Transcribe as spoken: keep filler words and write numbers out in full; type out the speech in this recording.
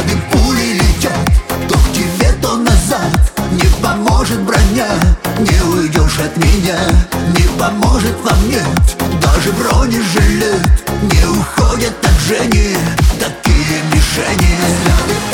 Снаряды, пули летят то к тебе, то назад. Не поможет броня, не уйдешь от меня. Не поможет вам, нет, даже бронежилет. Не уходят от Жени такие мишени. Взгляды